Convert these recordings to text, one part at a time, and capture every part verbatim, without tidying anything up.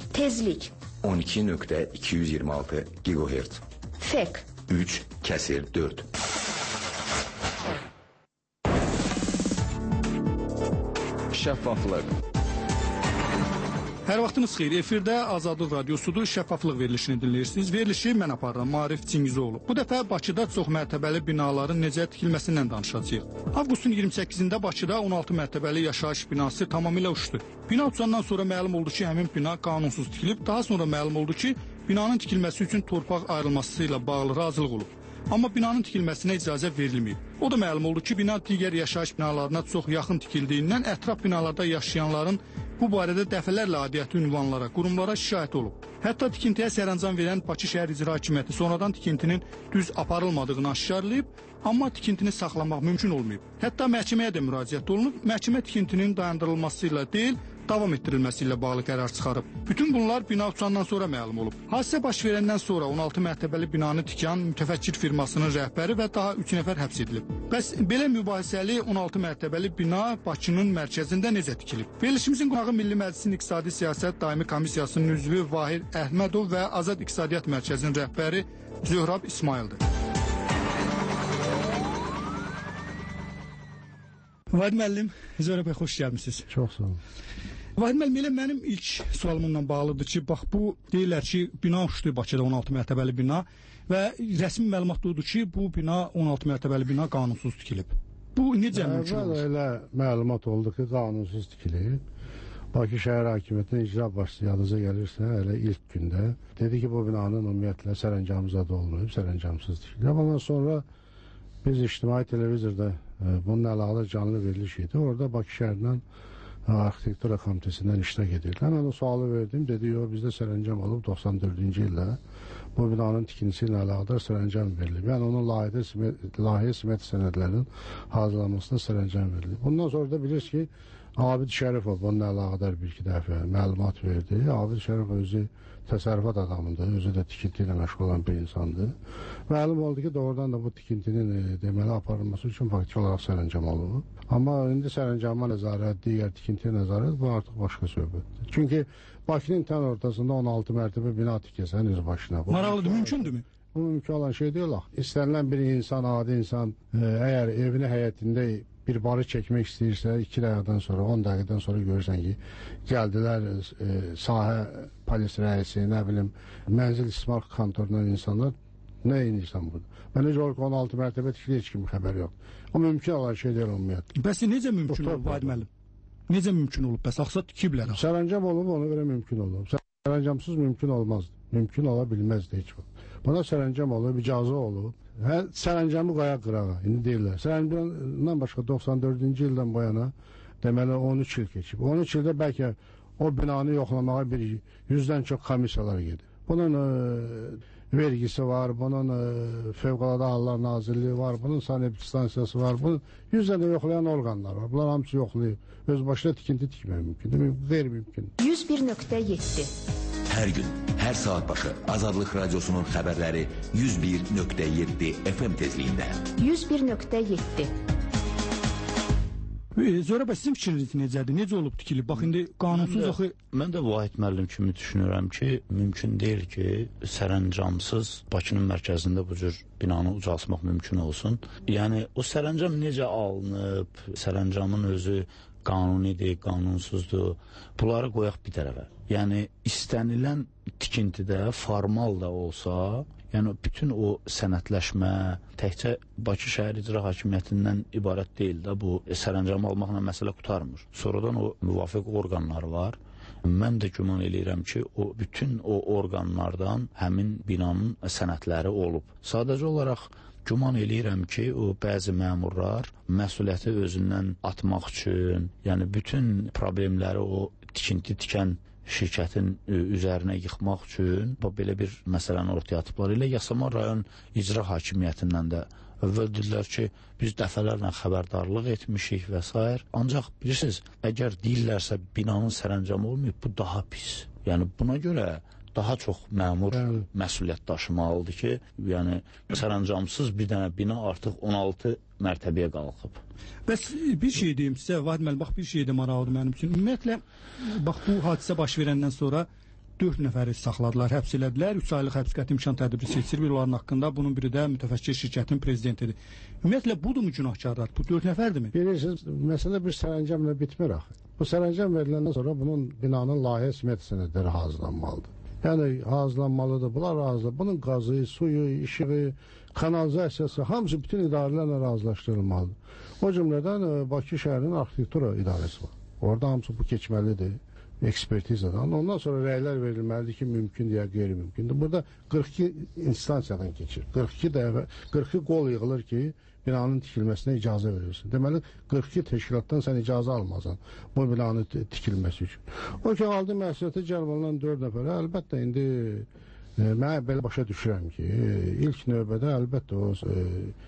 Tezlik on iki nöqtə iki yüz iyirmi altı gigahertz. Fek üç kəsir dörd. Şəffaflıq. Hər vaxtınız xeyir. Efirdə Azadlıq Radiosudur. Şəffaflıq verilişini dinləyirsiniz. Verilişi mən aparıram, Maarif Cingizoğlu. Bu dəfə Bakıda çox mərtəbəli binaların necə tikilməsindən danışacağıq. Avqustun iyirmi səkkizində Bakıda on altı mərtəbəli yaşayış binası tamamilə uçdu. Bina uçandan sonra məlum oldu ki, həmin bina qanunsuz tikilib. Daha sonra məlum oldu ki, binanın tikilməsi üçün torpaq ayrılması ilə bağlı razılıq olub. Amma binanın tikilməsinə icazə verilməyib. O da məlum oldu ki, bina digər yaşayış binalarına çox yaxın tikildiyindən ətraf binalarda yaşayanların bu barədə dəfələrlə aidiyyatı ünvanlara, qurumlara şikayət olub. Hətta tikintiyə sərəncam verən Bakı şəhər icra hakimiyyəti sonradan tikintinin düz aparılmadığını aşkarlayıb, amma tikintini saxlamaq mümkün olmayıb. Hətta məhkəməyə də müraciət olunub, məhkəmə tikintinin dayandırılması ilə deyil, davam etdirilməsi ilə bağlı qərar çıxarıb. Bütün bunlar bina uçandan sonra məlum olub. Hadisə baş verəndən sonra on altı mərtəbəli binanı tikən mütəfəkkir firmasının rəhbəri və daha üç nəfər həbs edilib. Bəs belə mübahisəli on altı mərtəbəli bina Bakının mərkəzində necə tikilib? Verilişimizin qonağı Milli Məclisin İqtisadi Siyasət Daimi Komissiyasının üzvü Vahid Əhmədov və Azad İqtisadiyyat Mərkəzinin rəhbəri Zöhrab İsmaildir. Vahid müəllim, Zöhrab bəy, xoş gəlmisiniz. Çox sağ olun. Vahid müəllim, elə mənim ilk sualımla bağlıdır ki, bax bu deyirlər ki, bina uçdu Bakıda on altı mərtəbəli bina və rəsmi məlumat odur ki, bu bina on altı mərtəbəli bina qanunsuz tikilib. Bu necə mümkün olur? Elə məlumat oldu ki, qanunsuz tikilib. Bakı şəhər hakimiyyətinin icra başçısı yadınıza gəlirsə, elə ilk gündə dedi ki, bu binanın ümumiyyətlə sərəncamı da olmayıb, sərəncamsız tikilib. Amma sonra biz ictimai televizorda bununla əlaqəli canlı veriliş idi. Orada Bakı şəhərindən arxitektura komitəsindən iştirak edirdi. Mən o sualı verdim, dedi, yox, bizdə sərəncam olub doxsan dördüncü ildə bu binanın tikintisi ilə əlaqədar sərəncam verilib. Yəni onun layihə simət sənədlərinin hazırlanmasına sərəncam verilib. Bundan sonra da bilirsiniz ki, Abid Şərifov bununla əlaqədar bir-iki dəfə məlumat verdi. Abid Şərifov özü təsərrüfat adamıdır, özü də tikinti ilə məşğul olan bir insandır. Məlum oldu ki, doğrudan da bu tikintinin e, deməli aparılması üçün faktiki olaraq sərəncam olub. Amma indi sərəncama nəzarət, digər tikintiyə nəzarət bu artıq başqa söhbətdir. Çünki Bakının tən ortasında on altı mərtəbə bina tikəsən öz başına. Maraqlıdır, mümkündürmü? Bu mümkün olan şey deyil. İstənilən bir insan, adi insan e, əgər evini həyətində bir barı çəkmək istəyirsə, iki dəqiqədən sonra, on dəqiqədən sonra görürsən ki, gəldilər e, sahə polis rəisi, nə bilim, mənzil istismar kontorundan insanlar, nə inirsən burada? Mən necə olur ki, on altı mərtəbə tikilir, heç kimin xəbəri yoxdur. O mümkün olan şey deyil ümumiyyətlə. Bəs necə mümkün olub, Vahid müəllim? Necə mümkün olub? Bəs axsa tikiblər? Sərəncam olub, ona görə mümkün olub. Sərəncamsız mümkün olmazdı. Mümkün ola bilməzdi heç vaxt. Buna sərəncam olub, icazə olub. Hə, sərəncamı qaya qırağa, indi deyirlər. Sərəncamdan başqa doxsan dördüncü ildən bu yana deməli on üç il keçib. on üç ildə bəlkə o binanı yoxlamağa bir yüzdən çox komissiyalar gedir. Bunun e, vergisi var, bunun e, Fövqəladə Hallar Nazirliyi var, bunun saneptik stansiyası var, bunun yüzdən də yoxlayan orqanlar var. Bunlar hamısı yoxlayıb. Öz başına tikinti tikmək mümkündür, qeyri-mümkün. yüz bir nöqtə yeddi. Hər gün, hər saat başı Azadlıq Radiosunun xəbərləri yüz bir nöqtə yeddi F M tezliyində. yüz bir nöqtə yeddi. Zöhrab bəy, sizin fikriniz necədir? Necə olub tikilib? Bax, indi qanunsuz axı... Mən də Vahid müəllim kimi düşünürəm ki, mümkün deyil ki, sərəncamsız Bakının mərkəzində bu cür binanı ucaltmaq mümkün olsun. Yəni, o sərəncam necə alınıb, sərəncamın özü qanunidir, qanunsuzdur, bunları qoyaq bir tərəfə. Yəni, istənilən tikintidə formal da olsa, yəni bütün o sənədləşmə təkcə Bakı şəhər icra hakimiyyətindən ibarət deyil də, bu sərəncam almaqla məsələ qurtarmır. Sonradan o müvafiq orqanlar var. Mən də güman eləyirəm ki, o bütün o orqanlardan həmin binanın sənədləri olub. Sadəcə olaraq güman eləyirəm ki, o bəzi məmurlar məsuliyyəti özündən atmaq üçün, yəni bütün problemləri o tikinti tikən şirkətin üzərinə yıxmaq üçün belə bir məsələni ortaya atıblar. Elə Yasamal rayon icra hakimiyyətindən də əvvəl dedilər ki, biz dəfələrlə xəbərdarlıq etmişik və s. Ancaq bilirsiniz, əgər deyirlərsə binanın sərəncamı olmayıb, bu daha pis. Yəni buna görə daha çox məmur yəni, məsuliyyət daşımalıdır ki, yəni sərəncamsız bir dənə bina artıq on altı mərtəbəyə qalxıb. Bəs bir şey deyim sizə, Vahid müəllim, bax bir şey də maraqlıdır mənim üçün. Ümumiyyətlə, bax bu hadisə baş verəndən sonra dörd nəfəri saxladılar, həbs elədilər. üç aylıq həbs qəti imkan tədbiri seçilib onların haqqında. Bunun biri də mütəfəkkir şirkətin prezidentidir. Ümumiyyətlə budurmu günahkarlar? Bu dörd nəfərdirmi? Bilirsiniz, məsələ bir sərəncamla bitmir axı. Bu sərəncam veriləndən sonra bunun binanın layihə smet sənədləri hazırlanmalıdır. Yəni hazırlanmalıdır. Bunlar razı. Bunun qazı, suyu, işığı, kanalizasiyası hamısı bütün idarələrlə razılaşdırılmalıdır. O cümlədən Bakı şəhərinin arxitektura idarəsi var. Orada hamısı bu keçməlidir. Ekspertizadan. Ondan sonra rəylər verilməlidir ki, mümkün ya qeyri-mümkündür. Burada qırx iki instansiyadan keçir. qırx iki dəfə, qırx iki qol yığılır ki, binanın tikilməsinə icazə verirsin. Deməli, qırx iki təşkilatdan sən icazə almasan bu binanın tikilməsi üçün. O ki, aldı məsuliyyətə cəlb olunan dörd nəfərə, əlbəttə indi e, mən belə başa düşürəm ki, e, ilk növbədə əlbəttə o e,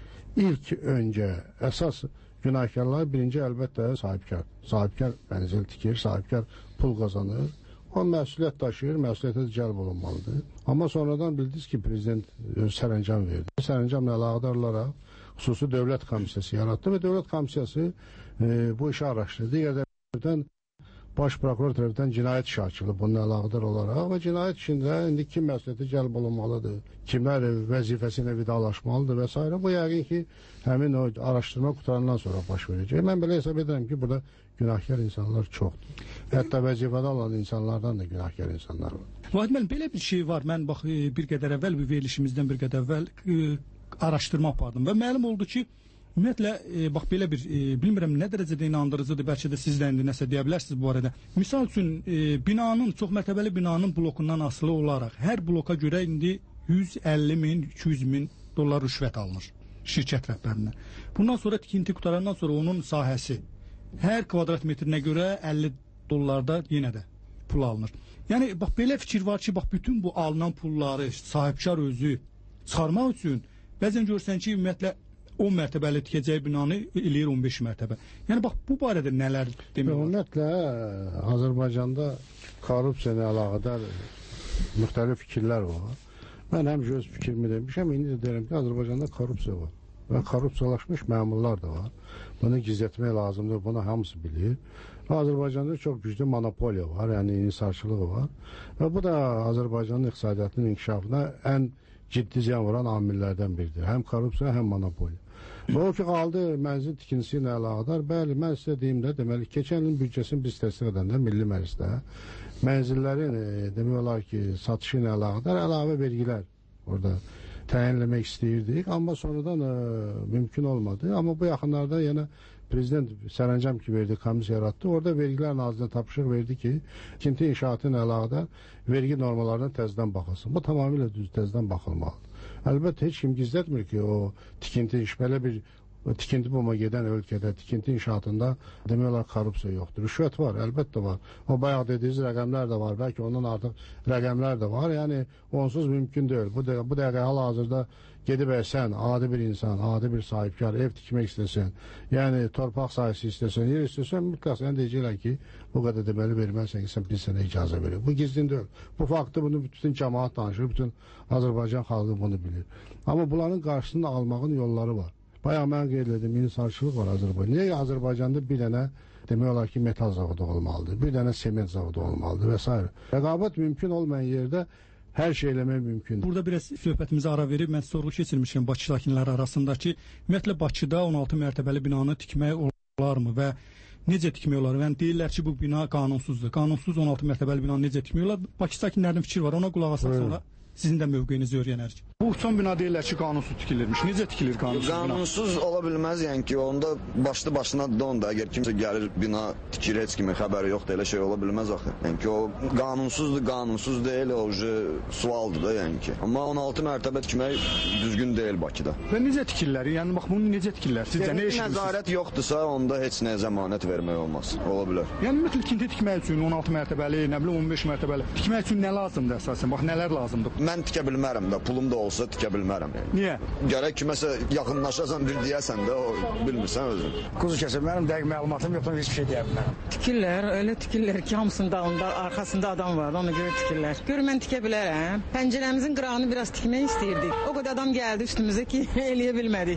ilk öncə əsas günahkarlar birinci əlbəttə sahibkar. Sahibkar mənzil tikir, sahibkar pul qazanır. O məsuliyyət daşıyır, məsuliyyətə cəlb olunmalıdır. Amma sonradan bildiniz ki, prezident öz sərəncam verdi. Sərəncamla əlaqədar olaraq xüsusi dövlət komissiyası yaratdı və dövlət komissiyası e, bu işi araşdırdı. Digər tərəfdən baş prokuror tərəfindən cinayət işi açılıb bununla əlaqədar olaraq və cinayət işində indi kim məsuliyyətə cəlb olunmalıdır, kimlər vəzifəsi ilə vidalaşmalıdır və s. Bu yəqin ki, həmin o araşdırma qutarandan sonra baş verəcək. Mən belə hesab edirəm ki, burada günahkar insanlar çoxdur. Hətta vəzifədə olan insanlardan da günahkar insanlar var. Vahid müəllim, belə bir şey var. Mən bax bir qədər əvvəl, bir verilişimizdən bir qədər əvvəl e, araşdırma apardım və məlum oldu ki, ümumiyyətlə, e, bax belə bir, e, bilmirəm nə dərəcədə inandırıcıdır, bəlkə də siz də indi nəsə deyə bilərsiniz bu arada. Misal üçün, e, binanın, çox mərtəbəli binanın blokundan asılı olaraq hər bloka görə indi yüz əlli min, iki yüz min dollar rüşvət alınır şirkət rəhbərinə. Bundan sonra tikinti qutarandan sonra onun sahəsi hər kvadrat metrinə görə əlli dollarda yenə də pul alınır. Yəni, bax belə fikir var ki, bax bütün bu alınan pulları sahibkar özü çıxarmaq üçün bəzən görürsən ki, ümumiyyətlə on mərtəbəli tikəcəyi binanı eləyir on beş mərtəbə. Yəni, bax, bu barədə nələr demək olar? Ümumiyyətlə, Azərbaycanda korrupsiya ilə əlaqədar müxtəlif fikirlər var. Mən həmişə öz fikrimi demişəm, indi də deyirəm ki, Azərbaycanda korrupsiya var. Və korrupsiyalaşmış məmurlar da var. Bunu gizlətmək lazımdır, bunu hamısı bilir. Azərbaycanda çox güclü monopoliya var, yəni inhisarçılığı var. Və bu da Azərbaycanın iqtisadiyyatının inkişafına ən ciddi ziyan vuran amillərdən biridir. Həm korrupsiya, həm monopoliya. Və o ki, qaldı mənzil tikintisi ilə əlaqədar. Bəli, mən sizə deyim də, deməli, keçən ilin büdcəsini biz təsdiq edəndə Milli Məclisdə mənzillərin, e, demək olar ki, satışı ilə əlaqədar əlavə vergilər orada təyinləmək istəyirdik, amma sonradan e, mümkün olmadı. Amma bu yaxınlarda yenə prezident sərəncam ki verdi, komissiya yaratdı. Orada vergilər nazirində tapşırıq verdi ki, tikinti inşaatı ilə əlaqədar vergi normalarına təzədən baxılsın. Bu tamamilə düz təzədən baxılmalıdır. Əlbəttə, heç kim gizlətmir ki, o tikinti iş, belə bir tikinti buma gedən ölkədə, tikinti inşaatında demək olar korrupsiya yoxdur. Rüşvət var, əlbəttə var. O bayaq dediyiniz rəqəmlər də var, bəlkə ondan artıq rəqəmlər də var. Yəni, onsuz mümkün deyil. Bu, də, bu dəqiqə hal-hazırda gedib sən, adi bir insan, adi bir sahibkar, ev tikmək istəsən, yəni torpaq sahəsi istəsən, yer istəsən, mütləq sən deyəcəklər ki, bu qədər deməli verməlisən ki, sən bir sənə icazə verir. Bu gizlin deyil. Bu faktı bunu bütün cəmaat danışır, bütün Azərbaycan xalqı bunu bilir. Amma bunların qarşısını almağın yolları var. Bayaq mən qeyd edim, inhisarçılıq var Azərbaycanda. Niyə Azərbaycanda bir dənə demək olar ki, metal zavodu olmalıdır, bir dənə sement zavodu olmalıdır və s. Rəqabət mümkün olmayan yerdə hər şey eləmək mümkündür. Burada biraz söhbətimizə ara verib, mən sorğu keçirmişəm Bakı sakinləri arasındakı, ümumiyyətlə Bakıda on altı mərtəbəli binanı tikmək olarmı və necə tikmək olar? Yəni deyirlər ki, bu bina qanunsuzdur. Qanunsuz on altı mərtəbəli binanı necə tikmək olar? Bakı sakinlərinin fikri var, ona qulaq asaq sonra sizin də mövqeyinizi öyrənərik. Bu son bina deyirlər ki, qanunsuz tikilirmiş. Necə tikilir qanunsuz bina? Qanunsuz ola bilməz, yəni ki, onda başlı başına donda, əgər kimsə gəlir bina tikir, heç kimin xəbəri yoxdur, elə şey ola bilməz axı. Yəni ki, o qanunsuzdur, qanunsuz deyil, o sualdır da, yəni ki. Amma on altı mərtəbə tikmək düzgün deyil Bakıda. Və necə tikirlər? Yəni bax bunu necə tikirlər? Sizcə nə eşidirsiniz? Nəzarət yoxdursa, onda heç nə zəmanət vermək olmaz. Ola bilər. Yəni ümumiyyətlə tikinti tikmək üçün on altı mərtəbəli, nə bilim on beş mərtəbəli tikmək üçün nə lazımdır əsasən? Bax nələr lazımdır? Mən tikə bilmərəm də, pulum da olsa tikə bilmərəm. Yəni. Niyə? Gərək kiməsə yaxınlaşasan, bir deyəsən də, o bilmirsən özün. Quzu kəsir, mənim dəqiq məlumatım yoxdur, heç bir şey deyə bilmərəm. Tikirlər, elə tikirlər ki, hamısının dağında, arxasında adam var, ona görə tikirlər. Gör, mən tikə bilərəm. Pəncərəmizin qırağını biraz tikmək istəyirdik. O qədər adam gəldi üstümüzə ki, eləyə bilmədik.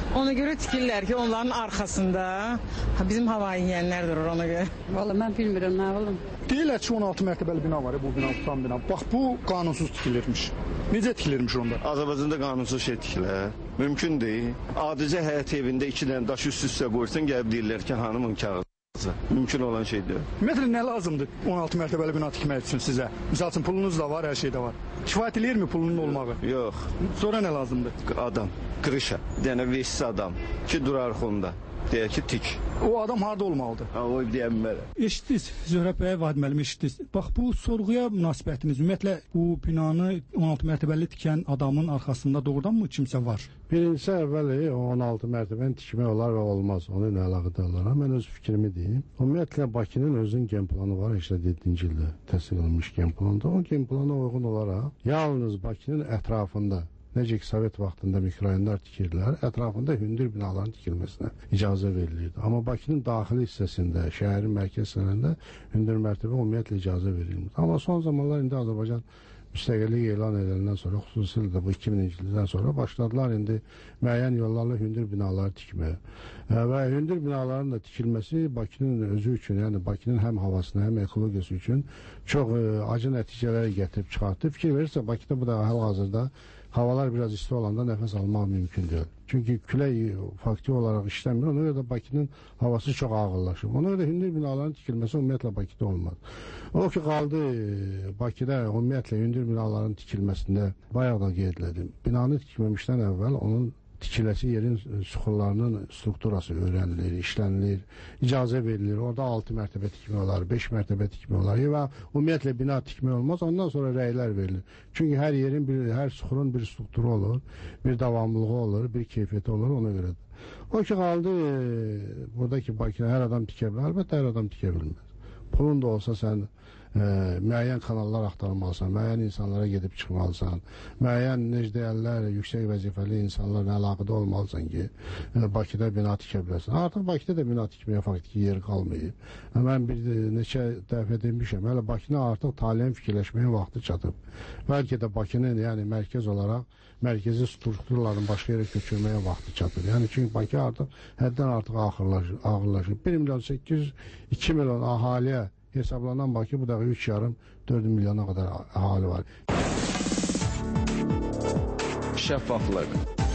Ona görə tikirlər ki, onların arxasında bizim hava yeyənlər durur ona görə. Vallahi mən bilmirəm nə olum. Deyirlər ki, on altı mərtəbəli bina var, bu bina tutan bina. Bax, bu qanunsuz tikilirmiş. Necə tikilirmiş onda? Azərbaycanda qanunsuz şey tikilir. Mümkün deyil. Adicə həyət evində iki dənə daş üst-üstə qoyursan, gəlib deyirlər ki, hanımın kağızı. Mümkün olan şeydir. Ümumiyyətlə, nə lazımdır on altı mərtəbəli bina tikmək üçün sizə? Misal üçün, pulunuz da var, hər şey də var. Kifayət eləyirmi pulunun olmağı? Yox. Sonra nə lazımdır? Adam, qırışa, yəni vesiz adam ki, durar xonda. Deyək ki, tik. O adam harada olmalıdır? Ha, o deyəm mənə. Eşitdiniz, Zöhrəb bəy, Vahid müəllim, eşitdiniz. Bax, bu sorğuya münasibətiniz, ümumiyyətlə, bu binanı on altı mərtəbəli tikən adamın arxasında doğrudanmı kimsə var? Birincisi, əvvəli on altı mərtəbəni tikmək olar və olmaz. Onu ilə əlaqədar olaraq. Mən öz fikrimi deyim. Ümumiyyətlə, Bakının özünün gen planı var. səksən yeddinci ildə təsdiq edilmiş gen planında. O gen plana uyğun olaraq yalnız Bakının ətrafında, necə ki, Sovet vaxtında mikrorayonlar tikirdilər, ətrafında hündür binaların tikilməsinə icazə verilirdi. Amma Bakının daxili hissəsində, şəhərin mərkəz hissələrində hündür mərtəbə ümumiyyətlə icazə verilmir. Amma son zamanlar indi Azərbaycan müstəqillik elan edəndən sonra, xüsusilə də bu iki minci ildən sonra başladılar indi müəyyən yollarla hündür binaları tikməyə. Və hündür binaların da tikilməsi Bakının özü üçün, yəni Bakının həm havasına, həm ekologiyası üçün çox acı nəticələri gətirib çıxartdı. Fikir verirsə, Bakıda bu da hal-hazırda havalar biraz isti olanda nəfəs almaq mümkün deyil. Çünki külək fakti olaraq işləmir. Ona görə də Bakının havası çox ağırlaşır. Ona görə də hündür binaların tikilməsi ümumiyyətlə Bakıda olmaz. O ki, qaldı Bakıda ümumiyyətlə hündür binaların tikilməsində bayaq da qeyd etdim. Binanı tikməmişdən əvvəl onun tikiləsi yerin süxurlarının strukturası öyrənilir, işlənilir, icazə verilir. Orada altı mərtəbə tikmək olar, beş mərtəbə tikmək olar və ümumiyyətlə bina tikmək olmaz. Ondan sonra rəylər verilir. Çünki hər yerin, bir, hər süxurun bir strukturu olur, bir davamlılığı olur, bir keyfiyyəti olur, ona görədir. O ki, qaldı buradakı Bakıda hər adam tikə bilər, əlbəttə hər adam tikə bilməz. Pulun da olsa sən e, müəyyən kanallar axtarmalısan, müəyyən insanlara gedib çıxmalısan, müəyyən necə deyərlər, yüksək vəzifəli insanlarla əlaqədə olmalısan ki, e, Bakıda bina tikə bilərsən. Artıq Bakıda da bina tikməyə faktiki yer qalmayıb. E, mən bir neçə dəfə demişəm, hələ Bakının artıq taliyin fikirləşməyə vaxtı çatıb. Bəlkə də Bakının, yəni mərkəz olaraq mərkəzi strukturların başqa yerə köçürməyə vaxtı çatır. Yəni çünki Bakı artıq həddən artıq ağırlaşır. ağırlaşır. bir milyon səkkiz yüz iki milyon ahaliyə hesablanan Bakı bu da üç yarım dörd milyona qədər əhali var. Şəffaflıq.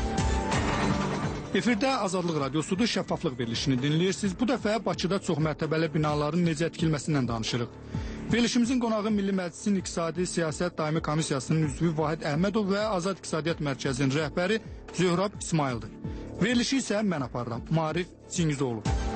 Efirdə Azadlıq Radiosudur, şəffaflıq verilişini dinləyirsiniz. Bu dəfə Bakıda çox mərtəbəli binaların necə tikilməsindən danışırıq. Verilişimizin qonağı Milli Məclisin İqtisadi Siyasət Daimi Komissiyasının üzvü Vahid Əhmədov və Azad İqtisadiyyat Mərkəzinin rəhbəri Zöhrəb İsmaildir. Verilişi isə mən aparıram, Maarif Çingizoğlu.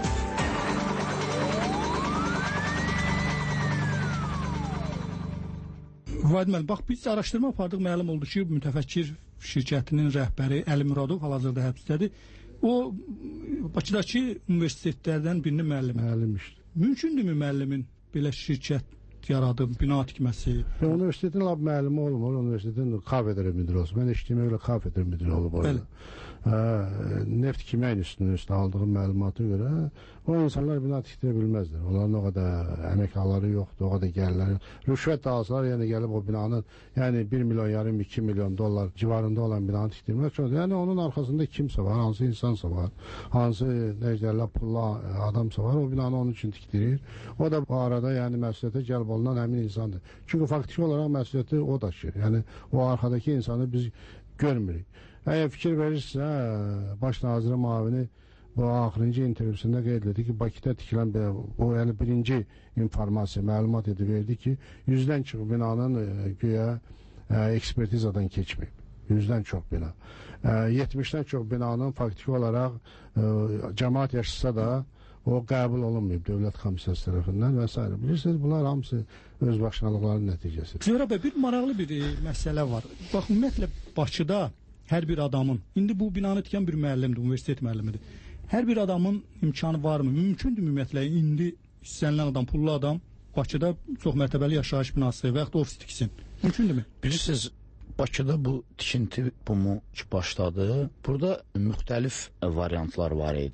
Vahid müəllim, bax biz araşdırma apardıq, məlum oldu ki, mütəfəkkir şirkətinin rəhbəri Əli Muradov hal-hazırda həbsdədir. O Bakıdakı universitetlərdən birinin müəllimi. Müəllimmişdir. Mümkündürmü müəllimin belə şirkət yaradıb, bina tikməsi? Universitetin lab müəllimi olmur, universitetin kafedra müdürü olsun. Mən eşitdiyimə görə kafedra müdürü olub orada. Hə, neft kimya institutunun üstündə aldığım məlumata görə o insanlar bina tikdirə bilməzdir. Onların o qədər əmək halları yoxdur, o qədər gəlirlər. Rüşvət də alsalar, yəni gəlib o binanın, yəni bir milyon, yarım, iki milyon dollar civarında olan binanı tikdirmək çoxdur. Yəni onun arxasında kimsə var, hansı insansa var, hansı necələrlə pulla adamsa var, o binanı onun üçün tikdirir. O da bu arada yəni məsuliyyətə cəlb olunan həmin insandır. Çünki faktiki olaraq məsuliyyəti o daşıyır. Yəni o arxadakı insanı biz görmürük. Əgər fikir verirsə, baş nazirin müavini bu axırıncı intervyusunda qeyd etdi ki, Bakıda tikilən bu yəni birinci informasiya, məlumat edib verdi ki, yüzdən çox binanın e, güya e, ekspertizadan keçməyib. Yüzdən çox bina. E, yetmişdən çox binanın faktiki olaraq e, cəmaat yaşasa da o qəbul olunmayıb dövlət komissiyası tərəfindən və s. Bilirsiniz, bunlar hamısı öz başınalıqların nəticəsidir. Zöhrəb bəy, bir maraqlı bir e, məsələ var. Bax, ümumiyyətlə Bakıda hər bir adamın, indi bu binanı tikən bir müəllimdir, universitet müəllimidir. Hər bir adamın imkanı varmı? Mümkündür ümumiyyətlə indi istənilən adam, pullu adam Bakıda çox mərtəbəli yaşayış binası və yaxud ofis tiksin. Mümkündürmü? Bilirsiniz, Bakıda bu tikinti bumu ki başladı. Burada müxtəlif variantlar var idi.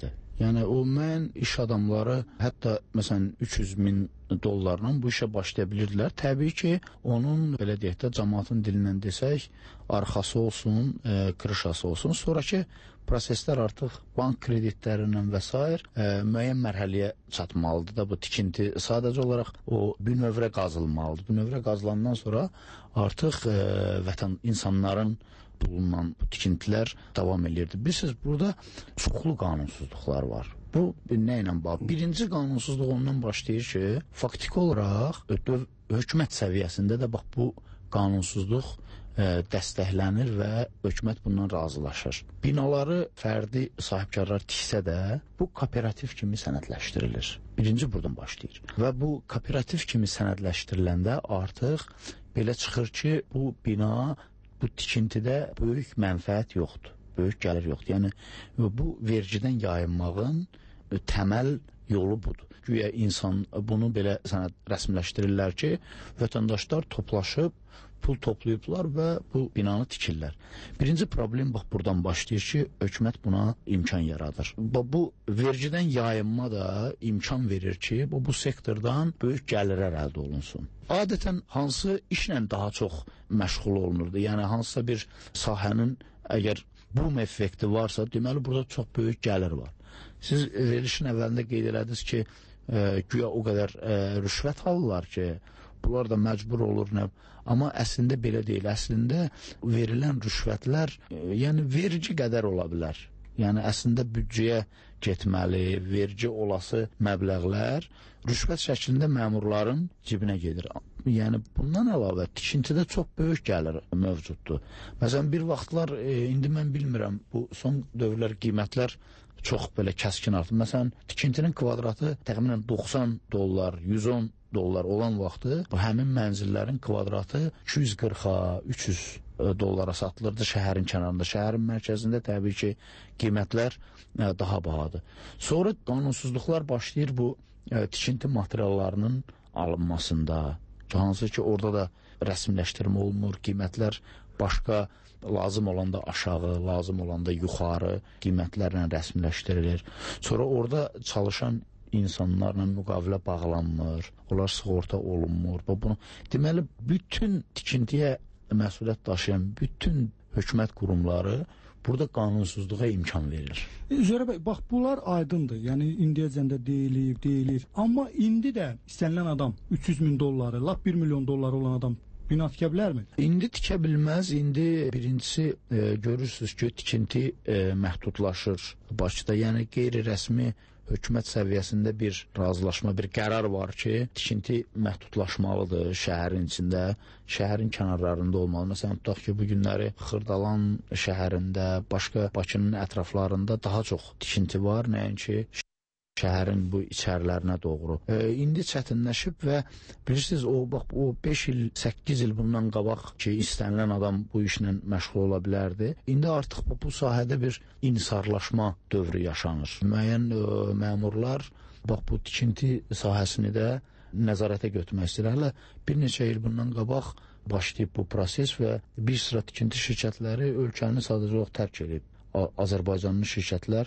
Yəni o müəyyən iş adamları hətta məsələn üç yüz min dollarla bu işə başlaya bilirdilər. Təbii ki, onun belə deyək də cəmaatın dilindən desək, arxası olsun, e, krişası olsun. Sonrakı proseslər artıq bank kreditlərindən və s. E, müəyyən mərhələyə çatmalıdır da bu tikinti. Sadəcə olaraq o bünövrə qazılmalıdır. Bünövrə qazılandan sonra artıq e, vətən insanların bulunan bu tikintilər davam edirdi. Bilirsiniz, burada çoxlu qanunsuzluqlar var. Bu nə ilə bağlı? Birinci qanunsuzluq ondan başlayır ki, faktiki olaraq hökumət səviyyəsində də bax bu qanunsuzluq e, dəstəklənir və hökumət bundan razılaşır. Binaları fərdi sahibkarlar tiksə də bu kooperativ kimi sənədləşdirilir. Birinci buradan başlayır. Və bu kooperativ kimi sənədləşdiriləndə artıq belə çıxır ki, bu bina, bu tikintidə böyük mənfəət yoxdur. Böyük gəlir yoxdur. Yəni bu vergidən yayınmağın təməl yolu budur. Güya insan bunu belə sənəd rəsmiləşdirirlər ki, vətəndaşlar toplaşıb pul toplayıblar və bu binanı tikirlər. Birinci problem bax buradan başlayır ki, hökumət buna imkan yaradır. Bu vergidən yayınma da imkan verir ki, bu, bu sektordan böyük gəlirlər əldə olunsun. Adətən hansı işlə daha çox məşğul olunurdu? Yəni hansısa bir sahənin əgər boom effekti varsa, deməli burada çox böyük gəlir var. Siz verilişin əvvəlində qeyd elədiniz ki, e, güya o qədər e, rüşvət alırlar ki, bunlar da məcbur olur, nə? Amma əslində belə deyil. Əslində verilən rüşvətlər, e, yəni vergi qədər ola bilər. Yəni əslində büdcəyə getməli, vergi olası məbləğlər rüşvət şəklində məmurların cibinə gedir. Yəni bundan əlavə tikintidə çox böyük gəlir mövcuddur. Məsələn, bir vaxtlar, e, indi mən bilmirəm, bu son dövrlər qiymətlər çox belə kəskin artır. Məsələn, tikintinin kvadratı təxminən doxsan dollar, yüz on dollar olan vaxtı bu həmin mənzillərin kvadratı iki yüz qırxa, üç yüz dollara satılırdı şəhərin kənarında. Şəhərin mərkəzində təbii ki, qiymətlər daha bahadır. Sonra qanunsuzluqlar başlayır bu e, tikinti materiallarının alınmasında. Hansı ki, orada da rəsmiləşdirmə olunur, qiymətlər başqa lazım olanda aşağı, lazım olanda yuxarı qiymətlərlə rəsmiləşdirilir. Sonra orada çalışan insanlarla müqavilə bağlanmır, onlar sığorta olunmur. Bunu, deməli, bütün tikintiyə məsuliyyət daşıyan bütün hökumət qurumları burada qanunsuzluğa imkan verir. Zörə bəy, bax, bunlar aydındır. Yəni, indiyəcən də deyilir, deyilir. Amma indi də istənilən adam üç yüz min dolları, lap bir milyon dolları olan adam bina tikə bilərmi? İndi tikə bilməz. İndi birincisi e, görürsünüz ki, tikinti e, məhdudlaşır Bakıda. Yəni, qeyri-rəsmi hökumət səviyyəsində bir razılaşma, bir qərar var ki, tikinti məhdudlaşmalıdır şəhərin içində, şəhərin kənarlarında olmalı. Məsələn, tutaq ki, bu günləri Xırdalan şəhərində, başqa Bakının ətraflarında daha çox tikinti var, nəinki şəhərin bu içərilərinə doğru. E, indi çətinləşib və bilirsiniz, o, bax, o beş il, səkkiz il bundan qabaq ki, istənilən adam bu işlə məşğul ola bilərdi. İndi artıq bu, bu sahədə bir insarlaşma dövrü yaşanır. Müəyyən e, məmurlar bax, bu tikinti sahəsini də nəzarətə götürmək istəyirlər. Bir neçə il bundan qabaq başlayıb bu proses və bir sıra tikinti şirkətləri ölkəni sadəcə olaraq tərk edib. Azərbaycanlı şirkətlər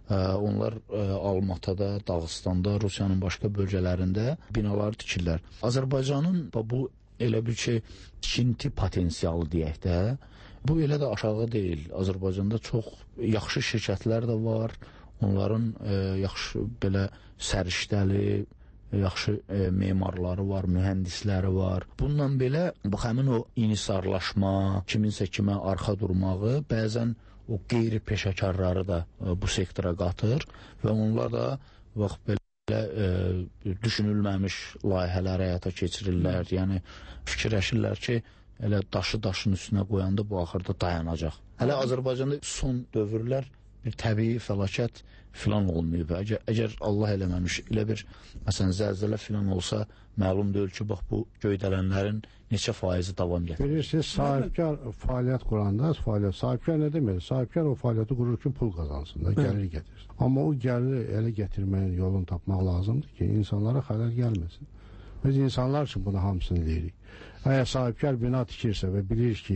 onlar Almatada, Dağıstanda, Rusiyanın başqa bölgələrində binaları tikirlər. Azərbaycanın bu elə bir ki, tikinti potensialı deyək də, bu elə də aşağı deyil. Azərbaycanda çox yaxşı şirkətlər də var, onların e, yaxşı belə səriştəli, yaxşı e, memarları var, mühəndisləri var. Bundan belə, bax, həmin o inisarlaşma, kiminsə kimə arxa durmağı, bəzən o qeyri-peşəkarları da e, bu sektora qatır və onlar da bax, belə e, düşünülməmiş layihələr həyata keçirirlər. Yəni, fikirləşirlər ki, elə daşı daşın üstünə qoyanda bu axırda dayanacaq. Hələ Azərbaycanda son dövrlər bir təbii fəlakət filan olmayıb. Əgər, əgər Allah eləməmiş, elə bir, məsələn, zəlzələ filan olsa, məlum deyil ki, bax, bu göydələnlərin neçə faizi davam gətirir. Bilirsiniz, sahibkar fəaliyyət quranda, fəaliyyət, sahibkar nə demək? Sahibkar o fəaliyyəti qurur ki, pul qazansın da, gəlir gətirir. Amma o gəliri elə gətirməyin yolunu tapmaq lazımdır ki, insanlara xələl gəlməsin. Biz insanlar üçün bunu hamısını deyirik. Əgər sahibkar bina tikirsə və bilir ki,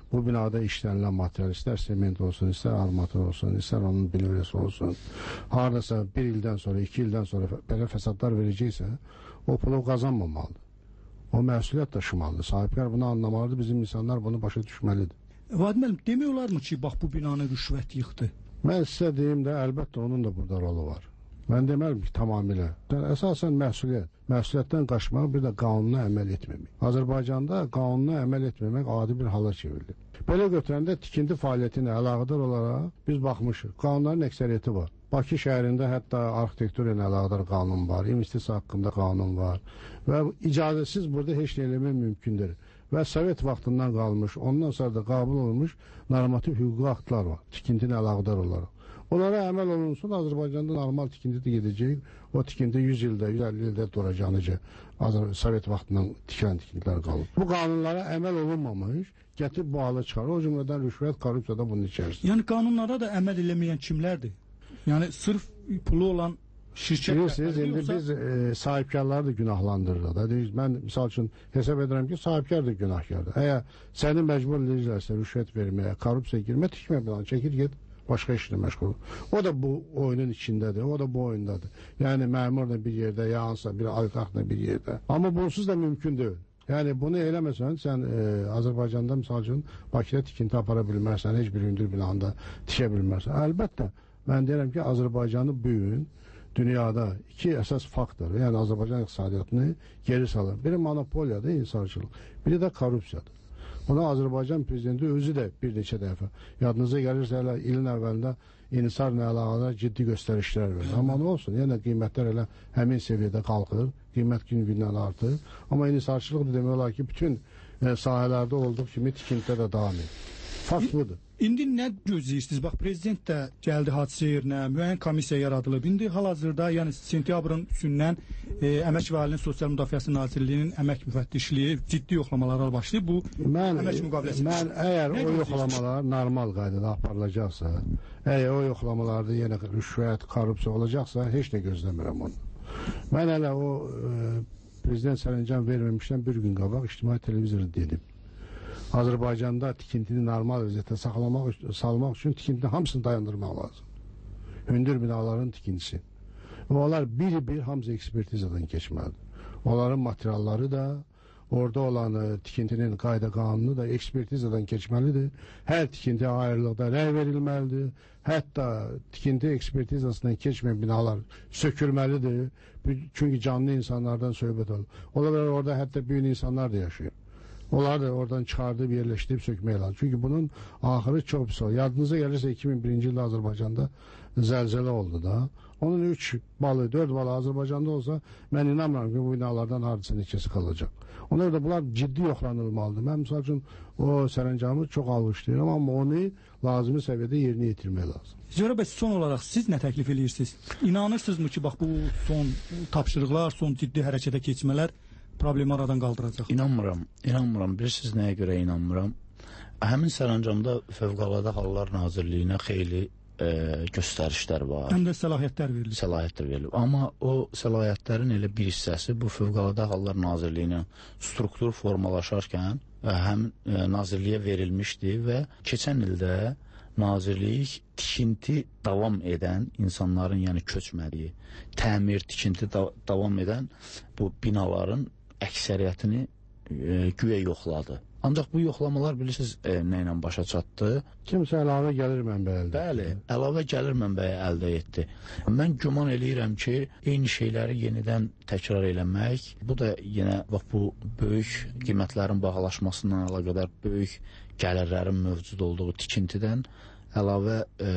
bu binada işlənilən material, istər sement olsun, istər armatur olsun, istər onun binövrəsi olsun, haradasa bir ildən sonra, iki ildən sonra belə fəsadlar verəcəksə, o pulu qazanmamalıdır. O məsuliyyət daşımalıdır. Sahibkar bunu anlamalıdır, bizim insanlar bunu başa düşməlidir. Vadim müəllim, demək olar mı ki, bax bu binanı rüşvət yıxdı? Mən sizə deyim də, əlbəttə onun da burada rolu var. Mən deməliyim ki, tamamilə. Əsasən məsuliyyət. Məsuliyyətdən qaçmaq, bir də qanuna əməl etməmək. Azərbaycanda qanuna əməl etməmək adi bir hala çevrilir. Belə götürəndə tikinti fəaliyyəti ilə əlaqədar olaraq biz baxmışıq. Qanunların əksəriyyəti var. Bakı şəhərində hətta arxitektura ilə əlaqədar qanun var, investisiya haqqında qanun var və icazəsiz burada heç nə eləmək mümkündür. Və Sovet vaxtından qalmış, ondan sonra da qəbul olunmuş normativ hüquqi aktlar var, tikinti ilə əlaqədar olaraq. Onlara əməl olunsun, Azərbaycanda normal tikinti də gedəcək. O tikinti yüz ildə, yüz əlli ildə duracaq necə Sovet vaxtından tikilən tikintilər qalıb. Bu qanunlara əməl olunmamış, gətirib bu hala çıxarır. O cümlədən rüşvət, korrupsiya da bunun içərisində. Yəni qanunlara da əməl eləməyən kimlərdir? Yəni sırf pulu olan şirkətlər. Bilirsiniz, indi yoxsa... biz e, sahibkarları da günahlandırırıq da. Deyir, mən misal üçün hesab edirəm ki, sahibkar da günahkardır. Əgər səni məcbur edəcəklərsə rüşvət verməyə, korrupsiya girmə, tikmə bilan, çəkir get. Başqa işlə məşğul. O da bu oyunun içindədir, o da bu oyundadır. Yəni məmur da bir yerdə, ya hansısa bir oliqarx da bir yerdə. Amma bunsuz da mümkün deyil. Yəni bunu eləməsən, sən e, Azərbaycanda misal üçün Bakıda tikinti apara bilmərsən, heç bir hündür binanda tikə bilmərsən. Əlbəttə, mən deyirəm ki, Azərbaycanı bu gün dünyada iki əsas faktor, yəni Azərbaycan iqtisadiyyatını geri salır. Biri monopoliyadır, insançılıq, biri də korrupsiyadır. Buna Azərbaycan prezidenti özü də bir neçə dəfə, yadınıza gəlirsə, elə ilin əvvəlində İnisarla əlaqədar ciddi göstərişlər verir. Amma nə olsun, yenə qiymətlər elə həmin səviyyədə qalxır, qiymət gün-gündən artır. Amma İnisarçılıq da demək olar ki, bütün e, sahələrdə olduğu kimi tikintidə də davam edir. Fakt budur. İndi nə gözləyirsiniz? Bax, prezident də gəldi hadisə yerinə, müəyyən komissiya yaradılıb. İndi hal-hazırda, yəni sentyabrın üçündən e, Əmək və Əhalinin Sosial Müdafiəsi Nazirliyinin əmək müfəttişliyi ciddi yoxlamalara başlayıb. Bu mən, əmək müqaviləsi. Mən əgər o yoxlamalar normal qaydada aparılacaqsa, əgər o yoxlamalarda yenə rüşvət, korrupsiya olacaqsa, heç nə gözləmirəm onu. Mən hələ o e, prezident sərəncam verməmişdən bir gün qabaq ictimai televizorda dedim. Azərbaycanda tikintini normal vəziyyətdə saxlamaq, salmaq üçün tikintini hamısını dayandırmaq lazım. Hündür binaların tikintisi. Və onlar bir-bir hamısı ekspertizadan keçməlidir. Onların materialları da, orada olan e, tikintinin qayda qanunu da ekspertizadan keçməlidir. Hər tikinti ayrılıqda rəy verilməlidir. Hətta tikinti ekspertizasından keçməyən binalar sökülməlidir. Çünki canlı insanlardan söhbət olur. Ola bilər orada hətta büyük insanlar da yaşayır. Onlar da oradan çıxardıb, yerləşdirib sökmək lazım. Çünki bunun axırı çox pis olur. Yadınıza gəlirsə iki min birinci ildə Azərbaycanda zəlzələ oldu da. Onun üç balı, dörd balı Azərbaycanda olsa, mən inanmıram ki, bu binalardan hardasa neçəsi qalacaq. Onlar da bunlar ciddi yoxlanılmalıdır. Mən misal üçün o sərəncamı çox alışlayıram, amma onu lazımi səviyyədə yerinə yetirmək lazım. Zöhrə bəy, son olaraq siz nə təklif edirsiniz? İnanırsınızmı ki, bax bu son tapşırıqlar, son ciddi hərəkətə keçmələr problemi aradan qaldıracaq? İnanmıram, inanmıram. Bilirsiniz nəyə görə inanmıram? Həmin sərəncamda Fövqəladə Hallar Nazirliyinə xeyli e, göstərişlər var. Həm də səlahiyyətlər verilib. Səlahiyyətlər verilib. Amma o səlahiyyətlərin elə bir hissəsi bu Fövqəladə Hallar Nazirliyinə struktur formalaşarkən həm e, Nazirliyə verilmişdi və keçən ildə Nazirlik tikinti davam edən insanların, yəni köçmədiyi, təmir, tikinti da davam edən bu binaların əksəriyyətini e, güya yoxladı. Ancaq bu yoxlamalar bilirsiniz e, nə ilə başa çatdı? Kimsə əlavə gəlir mənbəyi əldə etdi. Bəli, əlavə gəlir mənbəyi əldə etdi. Mən güman eləyirəm ki, eyni şeyləri yenidən təkrar eləmək, bu da yenə bax bu böyük qiymətlərin bahalaşmasından əlaqədar böyük gəlirlərin mövcud olduğu tikintidən əlavə e,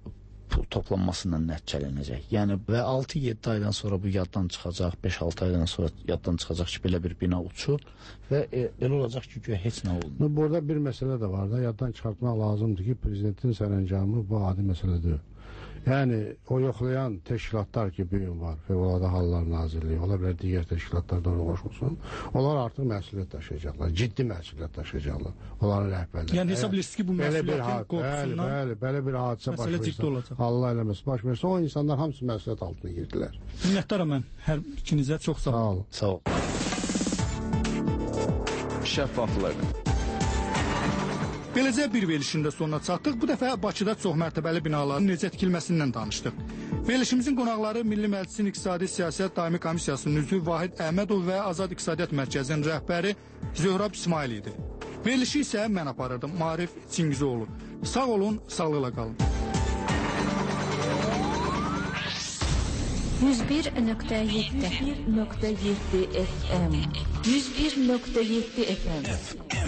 pul toplanmasından nəticələnəcək. Yəni və altı yeddi aydan sonra bu yaddan çıxacaq, beş altı aydan sonra yaddan çıxacaq ki, belə bir bina uçub və e, elə olacaq ki, güya heç nə olmur. Burada bir məsələ də var da, yaddan çıxartmaq lazımdır ki, prezidentin sərəncamı bu adi məsələdir. Yəni o yoxlayan təşkilatlar ki, bu gün var, Fövqəladə Hallar Nazirliyi, ola bilər digər təşkilatlar da ona qoşulsun, onlar artıq məsuliyyət daşıyacaqlar, ciddi məsuliyyət daşıyacaqlar, onların rəhbərləri. Yəni hesab edirsiniz ki, bu məsuliyyətin qorxusundan bəli, bəli, belə bir hadisə baş versə, Allah eləməsin, baş versə, o insanlar hamısı məsuliyyət altına girdilər. Minnətdaram mən hər ikinizə, çox sağ olun. Sağ olun. Şəffaflıq. Beləcə bir verilişin də sonuna çatdıq. Bu dəfə Bakıda çoxmərtəbəli binaların necə tikilməsindən danışdıq. Verilişimizin qonaqları Milli Məclisin İqtisadi Siyasət Daimi Komissiyasının üzvü Vahid Əhmədov və Azad İqtisadiyyat Mərkəzinin rəhbəri Zöhrab İsmail idi. Verilişi isə mən aparırdım, Maarif Çingizoğlu. Sağ olun, sağlıqla qalın. yüz bir nöqtə yeddi F M yüz bir nöqtə yeddi F M